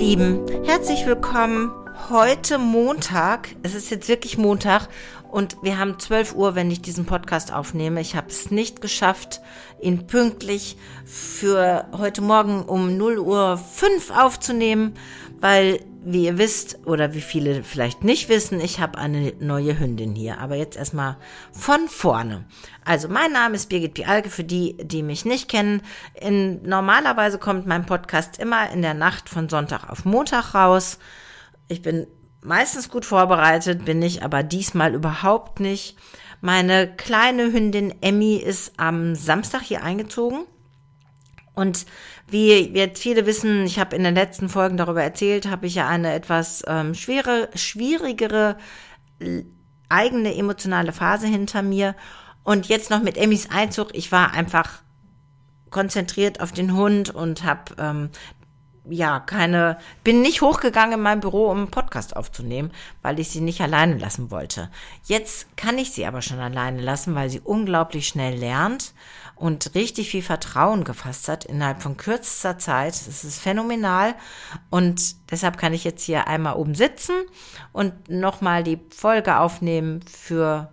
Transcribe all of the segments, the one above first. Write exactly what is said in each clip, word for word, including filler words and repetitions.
Lieben, herzlich willkommen. Heute Montag, es ist jetzt wirklich Montag und wir haben zwölf Uhr, wenn ich diesen Podcast aufnehme. Ich habe es nicht geschafft, ihn pünktlich für heute Morgen um null Uhr fünf aufzunehmen, weil, wie ihr wisst oder wie viele vielleicht nicht wissen, ich habe eine neue Hündin hier. Aber jetzt erstmal von vorne. Also mein Name ist Birgit Pialke, für die, die mich nicht kennen. In, normalerweise kommt mein Podcast immer in der Nacht von Sonntag auf Montag raus. Ich bin meistens gut vorbereitet, bin ich aber diesmal überhaupt nicht. Meine kleine Hündin Emmy ist am Samstag hier eingezogen. Und wie jetzt viele wissen, ich habe in den letzten Folgen darüber erzählt, habe ich ja eine etwas ähm, schwere, schwierigere äh, eigene emotionale Phase hinter mir. Und jetzt noch mit Emmys Einzug, ich war einfach konzentriert auf den Hund und habe ähm, ja keine, bin nicht hochgegangen in mein Büro, um einen Podcast aufzunehmen, weil ich sie nicht alleine lassen wollte. Jetzt kann ich sie aber schon alleine lassen, weil sie unglaublich schnell lernt und richtig viel Vertrauen gefasst hat innerhalb von kürzester Zeit. Das ist phänomenal und deshalb kann ich jetzt hier einmal oben sitzen und nochmal die Folge aufnehmen für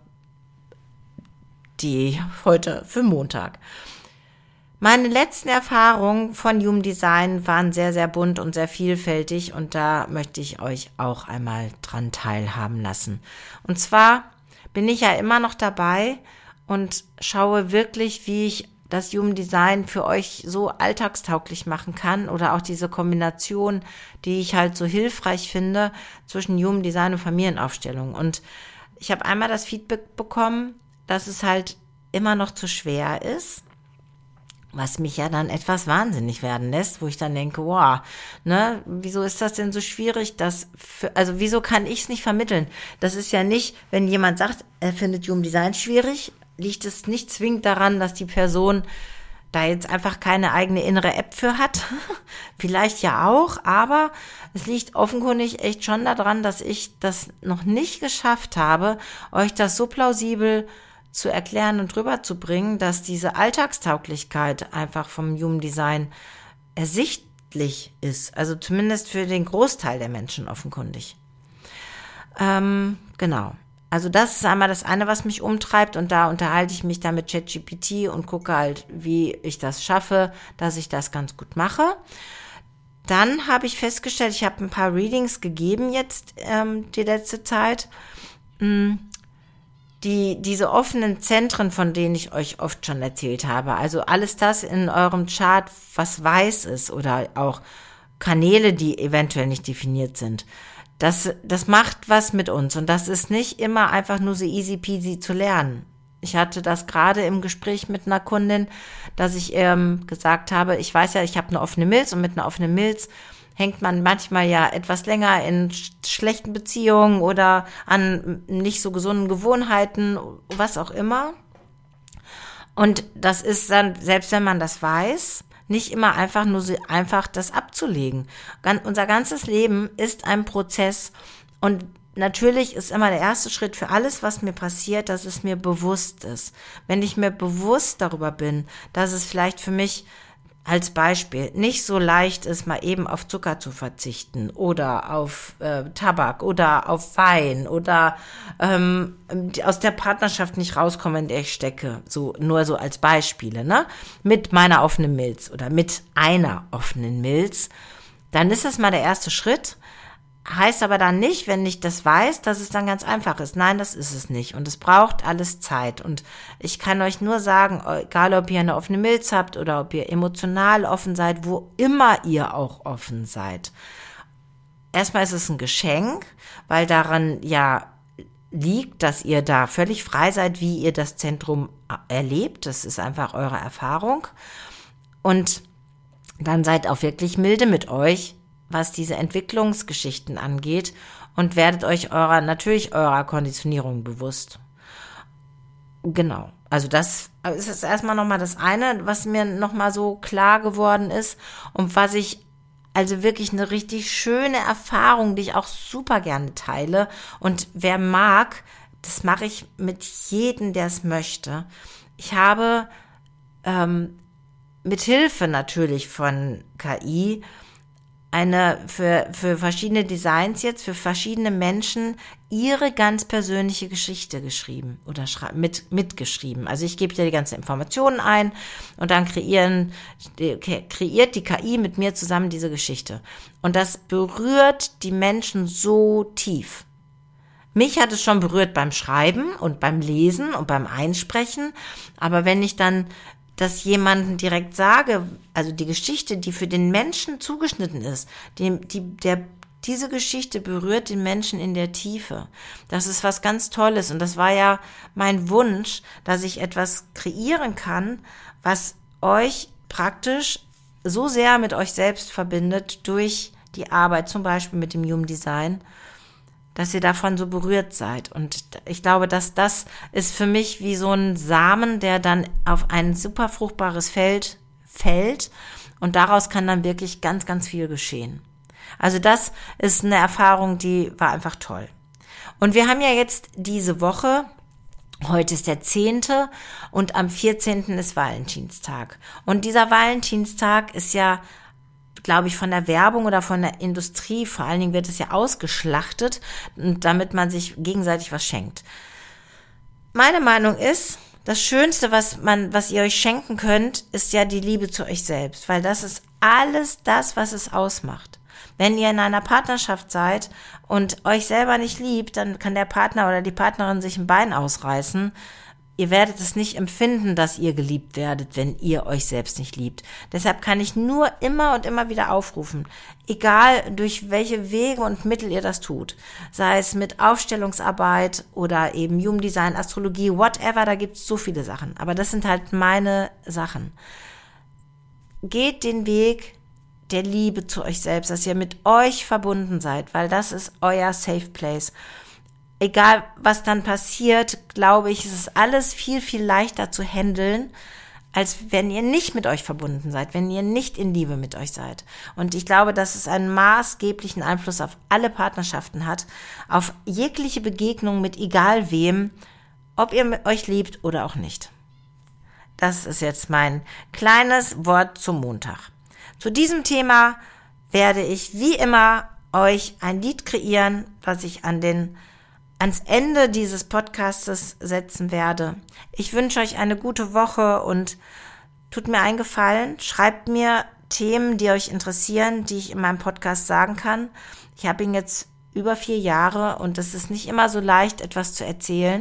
die heute, für Montag. Meine letzten Erfahrungen von Human Design waren sehr, sehr bunt und sehr vielfältig und da möchte ich euch auch einmal dran teilhaben lassen. Und zwar bin ich ja immer noch dabei und schaue wirklich, wie ich das Human Design für euch so alltagstauglich machen kann oder auch diese Kombination, die ich halt so hilfreich finde zwischen Human Design und Familienaufstellung. Und ich habe einmal das Feedback bekommen, dass es halt immer noch zu schwer ist, was mich ja dann etwas wahnsinnig werden lässt, wo ich dann denke, wow, ne, wieso ist das denn so schwierig, das für, also wieso kann ich es nicht vermitteln? Das ist ja nicht, wenn jemand sagt, er findet Human Design schwierig, liegt es nicht zwingend daran, dass die Person da jetzt einfach keine eigene innere App für hat. Vielleicht ja auch, aber es liegt offenkundig echt schon daran, dass ich das noch nicht geschafft habe, euch das so plausibel zu erklären und rüberzubringen, dass diese Alltagstauglichkeit einfach vom Human Design ersichtlich ist. Also zumindest für den Großteil der Menschen offenkundig. Ähm, genau. Also das ist einmal das eine, was mich umtreibt und da unterhalte ich mich dann mit ChatGPT und gucke halt, wie ich das schaffe, dass ich das ganz gut mache. Dann habe ich festgestellt, ich habe ein paar Readings gegeben jetzt ähm, die letzte Zeit. Die, diese offenen Zentren, von denen ich euch oft schon erzählt habe, also alles das in eurem Chart, was weiß ist oder auch Kanäle, die eventuell nicht definiert sind, das, das macht was mit uns und das ist nicht immer einfach nur so easy peasy zu lernen. Ich hatte das gerade im Gespräch mit einer Kundin, dass ich ähm, gesagt habe, ich weiß ja, ich habe eine offene Milz und mit einer offenen Milz hängt man manchmal ja etwas länger in sch- schlechten Beziehungen oder an nicht so gesunden Gewohnheiten, was auch immer. Und das ist dann, selbst wenn man das weiß, nicht immer einfach nur so einfach das abzulegen. Gan- unser ganzes Leben ist ein Prozess und natürlich ist immer der erste Schritt für alles, was mir passiert, dass es mir bewusst ist. Wenn ich mir bewusst darüber bin, dass es vielleicht für mich als Beispiel nicht so leicht ist, mal eben auf Zucker zu verzichten oder auf äh, Tabak oder auf Wein oder ähm, aus der Partnerschaft nicht rauskomme, in der ich stecke, so nur so als Beispiele, ne? Mit meiner offenen Milz oder mit einer offenen Milz, dann ist das mal der erste Schritt. Heißt aber dann nicht, wenn ich das weiß, dass es dann ganz einfach ist. Nein, das ist es nicht. Und es braucht alles Zeit. Und ich kann euch nur sagen, egal ob ihr eine offene Milz habt oder ob ihr emotional offen seid, wo immer ihr auch offen seid. Erstmal ist es ein Geschenk, weil daran ja liegt, dass ihr da völlig frei seid, wie ihr das Zentrum erlebt. Das ist einfach eure Erfahrung. Und dann seid auch wirklich milde mit euch, was diese Entwicklungsgeschichten angeht und werdet euch eurer, natürlich eurer Konditionierung bewusst. Genau. Also das ist jetzt erstmal nochmal das eine, was mir nochmal so klar geworden ist und was ich, also wirklich eine richtig schöne Erfahrung, die ich auch super gerne teile und wer mag, das mache ich mit jedem, der es möchte. Ich habe ähm, mit Hilfe natürlich von K I eine für, für verschiedene Designs jetzt, für verschiedene Menschen ihre ganz persönliche Geschichte geschrieben oder schra- mit, mitgeschrieben. Also ich gebe dir die ganzen Informationen ein und dann kreieren, die, kreiert die K I mit mir zusammen diese Geschichte. Und das berührt die Menschen so tief. Mich hat es schon berührt beim Schreiben und beim Lesen und beim Einsprechen, aber wenn ich dann das jemandem direkt sage, also die Geschichte, die für den Menschen zugeschnitten ist, die, die, der, diese Geschichte berührt den Menschen in der Tiefe. Das ist was ganz Tolles und das war ja mein Wunsch, dass ich etwas kreieren kann, was euch praktisch so sehr mit euch selbst verbindet durch die Arbeit, zum Beispiel mit dem Human Design, dass ihr davon so berührt seid. Und ich glaube, dass das ist für mich wie so ein Samen, der dann auf ein super fruchtbares Feld fällt und daraus kann dann wirklich ganz, ganz viel geschehen. Also das ist eine Erfahrung, die war einfach toll. Und wir haben ja jetzt diese Woche, heute ist der zehnte und am vierzehnten ist Valentinstag. Und dieser Valentinstag ist ja, glaube ich, von der Werbung oder von der Industrie, vor allen Dingen wird es ja ausgeschlachtet, damit man sich gegenseitig was schenkt. Meine Meinung ist, das Schönste, was man, was ihr euch schenken könnt, ist ja die Liebe zu euch selbst, weil das ist alles das, was es ausmacht. Wenn ihr in einer Partnerschaft seid und euch selber nicht liebt, dann kann der Partner oder die Partnerin sich ein Bein ausreißen. Ihr werdet es nicht empfinden, dass ihr geliebt werdet, wenn ihr euch selbst nicht liebt. Deshalb kann ich nur immer und immer wieder aufrufen, egal durch welche Wege und Mittel ihr das tut, sei es mit Aufstellungsarbeit oder eben Human Design, Astrologie, whatever, da gibt es so viele Sachen. Aber das sind halt meine Sachen. Geht den Weg der Liebe zu euch selbst, dass ihr mit euch verbunden seid, weil das ist euer Safe Place. Egal, was dann passiert, glaube ich, ist es alles viel, viel leichter zu handeln, als wenn ihr nicht mit euch verbunden seid, wenn ihr nicht in Liebe mit euch seid. Und ich glaube, dass es einen maßgeblichen Einfluss auf alle Partnerschaften hat, auf jegliche Begegnung mit egal wem, ob ihr euch liebt oder auch nicht. Das ist jetzt mein kleines Wort zum Montag. Zu diesem Thema werde ich wie immer euch ein Lied kreieren, was ich an den ans Ende dieses Podcastes setzen werde. Ich wünsche euch eine gute Woche und tut mir einen Gefallen, schreibt mir Themen, die euch interessieren, die ich in meinem Podcast sagen kann. Ich habe ihn jetzt über vier Jahre und es ist nicht immer so leicht, etwas zu erzählen.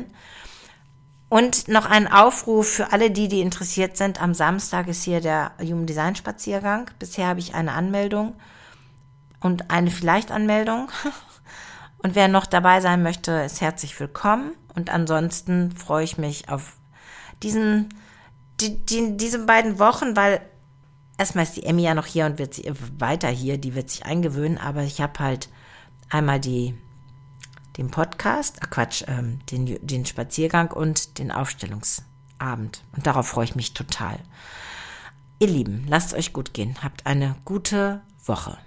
Und noch ein Aufruf für alle die, die interessiert sind. Am Samstag ist hier der Human Design Spaziergang. Bisher habe ich eine Anmeldung und eine Vielleicht-Anmeldung. Und wer noch dabei sein möchte, ist herzlich willkommen. Und ansonsten freue ich mich auf diesen, die, die, diese beiden Wochen, weil erstmal ist die Emmy ja noch hier und wird sie weiter hier, die wird sich eingewöhnen. Aber ich habe halt einmal die, den Podcast, ach Quatsch, ähm, den, den Spaziergang und den Aufstellungsabend. Und darauf freue ich mich total. Ihr Lieben, lasst es euch gut gehen. Habt eine gute Woche.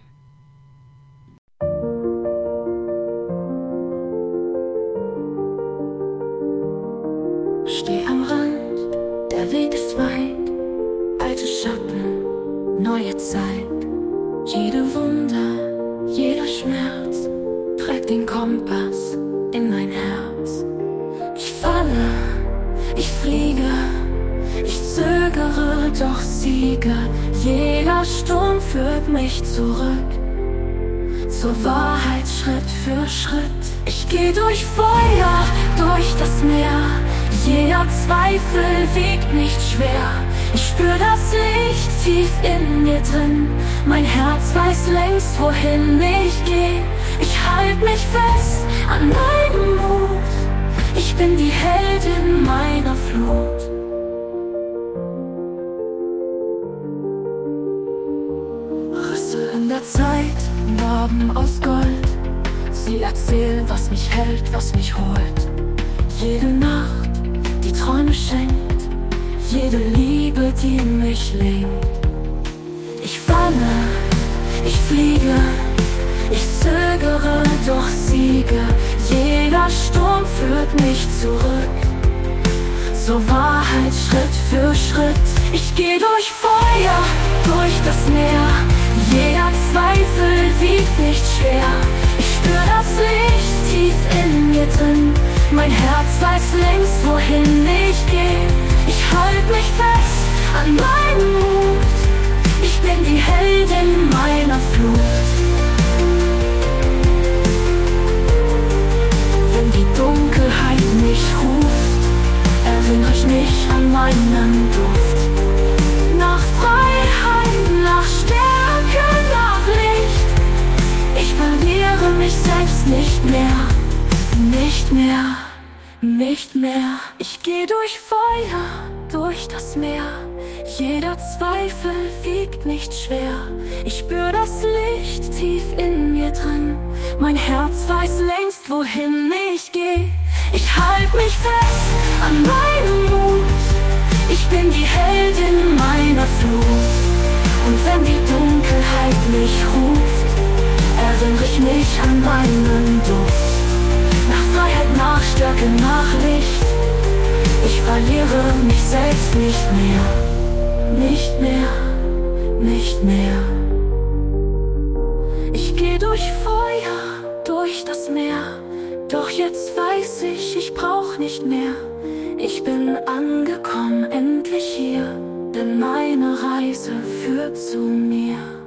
Steh am Rand, der Weg ist weit, alte Schatten, neue Zeit. Jede Wunder, jeder Schmerz trägt den Kompass in mein Herz. Ich falle, ich fliege, ich zögere, doch siege. Jeder Sturm führt mich zurück zur Wahrheit, Schritt für Schritt. Ich geh durch Feuer, durch das Meer. Jeder Zweifel wiegt nicht schwer. Ich spür das Licht tief in mir drin. Mein Herz weiß längst, wohin ich geh. Ich halt mich fest an meinem Mut. Ich bin die Heldin meiner Flut. Risse in der Zeit, Narben aus Gold. Sie erzählen, was mich hält, was mich holt. Jede Nacht die Träume schenkt, jede Liebe, die mich lenkt. Ich falle, ich fliege, ich zögere, doch siege. Jeder Sturm führt mich zurück zur Wahrheit, Schritt für Schritt. Ich geh durch Feuer, durch das Meer. Jeder Zweifel Zweifel wiegt nicht schwer. Ich spür das Licht tief in mir drin. Mein Herz weiß längst, wohin ich geh. Ich halt mich fest an meinem Mut. Ich bin die Heldin meiner Flut. Wenn die Dunkelheit mich ruft, erinnere ich mich an meinen Duft. Nach Freiheit, nach Stärke, nach Licht. Ich verliere mich selbst nicht mehr, nicht mehr, nicht mehr. Ich geh durch Feuer, durch das Meer. Jeder Zweifel wiegt nicht schwer. Ich spür das Licht tief in mir drin. Mein Herz weiß längst, wohin ich geh. Ich halt mich fest an meinem Mut. Ich bin die Heldin meiner Flut. Und wenn die Dunkelheit mich ruft, erinnere ich mich an meinen Duft. Nach Freiheit, nach Stärke, nach Licht. Ich verliere mich selbst nicht mehr, nicht mehr, nicht mehr. Ich geh durch Feuer, durch das Meer. Doch jetzt weiß ich, ich brauch nicht mehr. Ich bin angekommen, endlich hier, denn meine Reise führt zu mir.